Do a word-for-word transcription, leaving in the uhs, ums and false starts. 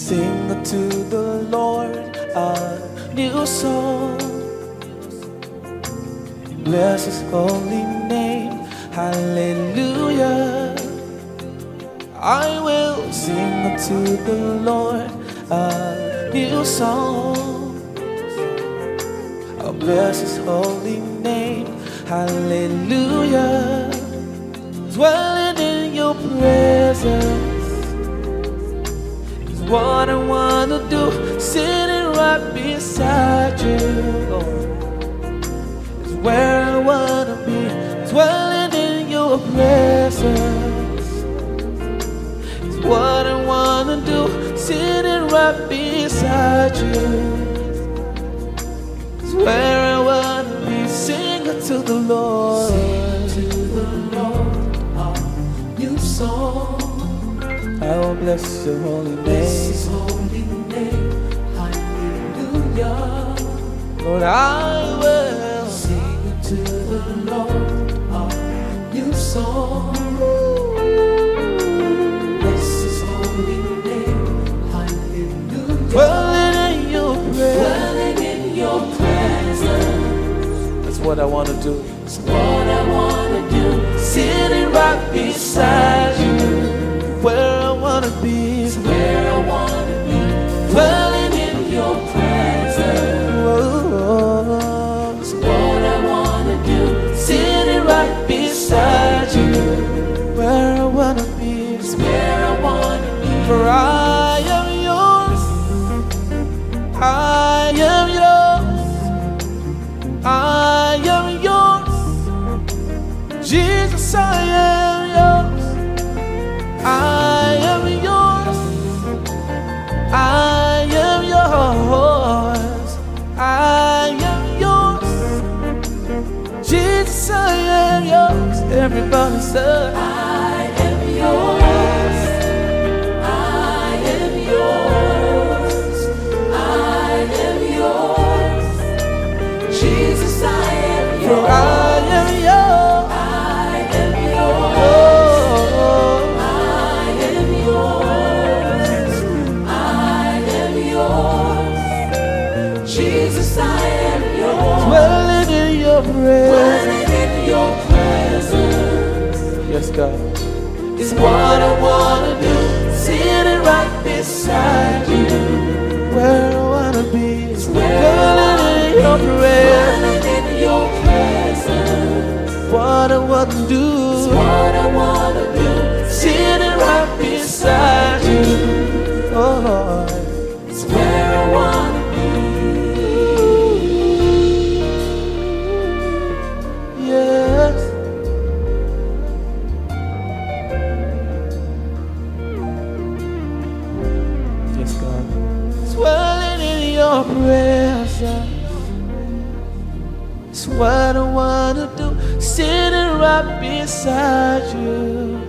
sing to the Lord a new song. Bless His holy name, hallelujah. I will sing to the Lord a new song. I'll bless His holy name, hallelujah. Dwelling in your presence is what I want to do. Sitting right beside you, Lord, is where I want to be. Dwelling in your presence is what I want to do. Sitting right beside you is where I want to be. Singing to the Lord, Sing to the Lord a new song. I will bless your holy Bless name. His holy name, hallelujah. Lord, I will Sing to the Lord a new song. Bless His holy name, hallelujah. dwelling in your presence. Dwelling in your presence That's what I want to do. is what I want to do. Sitting right beside you, where I want to be. Where I want to be. Dwelling in your presence Oh, is what I want to do. sitting right beside you, where I want to be. Is where I want to be. For I am yours, I am yours, I am yours. Jesus, I am yours, I am yours, I am yours, I am yours. Jesus, I am yours. Everybody say, I am yours. I am yours. I am yours. Jesus, I am for yours. I am yours. I am yours. Oh, I am yours. I am yours. Jesus, I am yours. dwelling in your presence. Dwelling in your presence Yes, God. is what I want to do. Sitting right beside you. Where I wanna be. where Dwelling in your presence. Dwelling in your presence What I wanna is do. what I want to do. Sitting right beside you. Oh Lord. It's where I want to be. Yes. Yes, God. Dwelling in your presence. It's what I wanna do. Sitting right beside you.